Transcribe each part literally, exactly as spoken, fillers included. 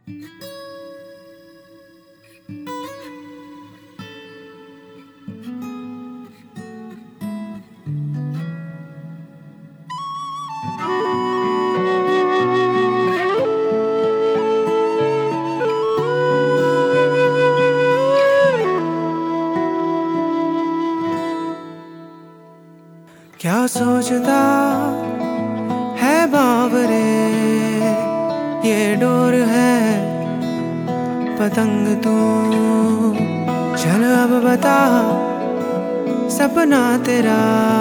क्या सोचता है बावरे, ये डोर है पतंग तू। चल अब बता सपना तेरा,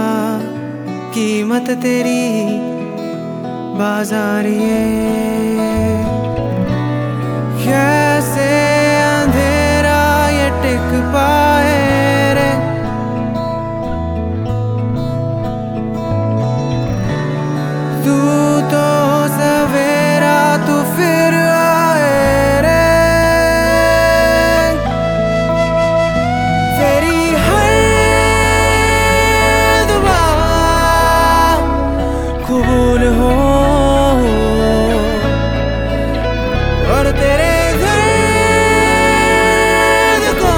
कीमत तेरी बाजारिये। कैसे अंधेरा ये टिक पाए रे, तू तो सवेरा तू फिर आए रे। तेरी हर दुआ कबूल हो और तेरे दर्द को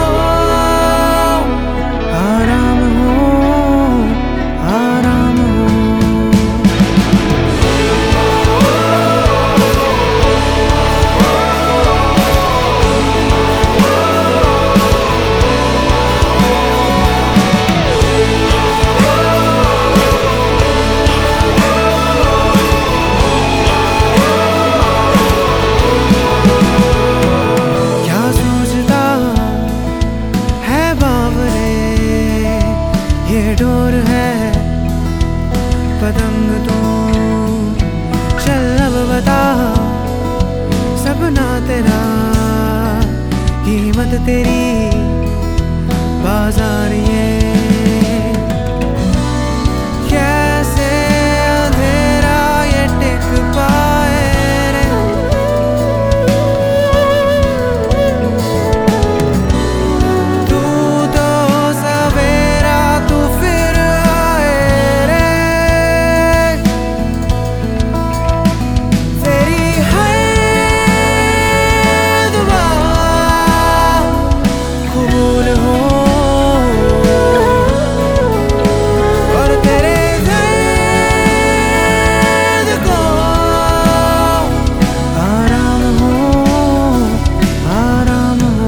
आराम हो, आराम हो। ये डोर है पतंग तू। चल अब बता सपना तेरा, कीमत तेरी बाजारिये। कैसे अंधेरा ये टिक पाए रे, तू तो सवेरा तू फिर आए रे। तेरी हर दुआ कबूल हो और तेरे दर्द को आराम हो, आराम हो।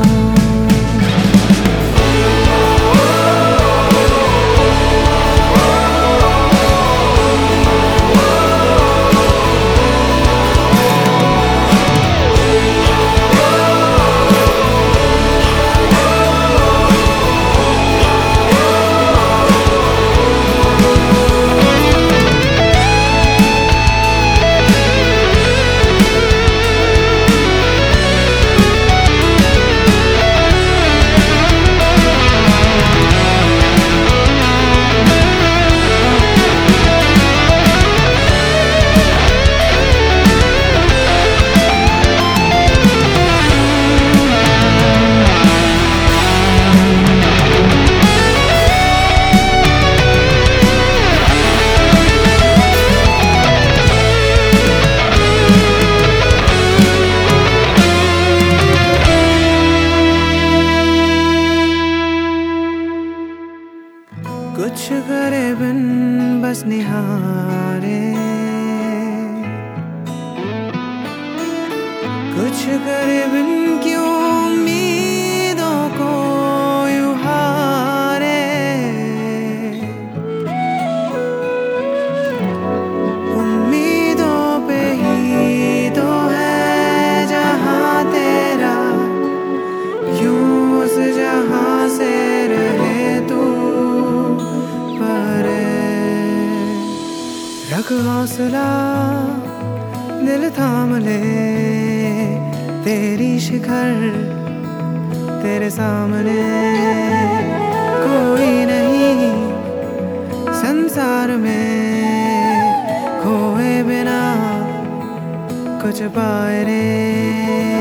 कुछ करे बिन बस निहारे, कुछ करे बिन क्यों उम्मीदों को यूं हारे। उम्मीदों पे ही तो है जहां तेरा, यूं उस जहां से रहे तू रख हौसला, दिल थाम ले। तेरी शिखर तेरे सामने, कोई नहीं संसार में खोए बिना कुछ पाए रे।